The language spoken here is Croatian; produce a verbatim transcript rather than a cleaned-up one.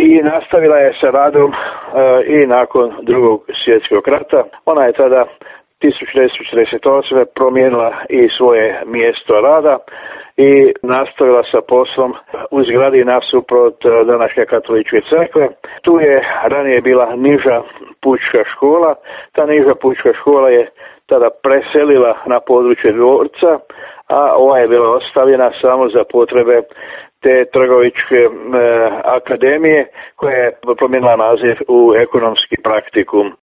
i nastavila je sa radom i nakon Drugog svjetskog rata. Ona je tada tisuću devetsto četrdeset osme promijenila i svoje mjesto rada i nastavila sa poslom u zgradi nasuprot današnje katoličke crkve. Tu je ranije bila niža pučka škola. Ta niža pučka škola je tada preselila na područje dvorca, a ova je bila ostavljena samo za potrebe te trgovičke e, akademije koja je promijenila naziv u ekonomski praktikum.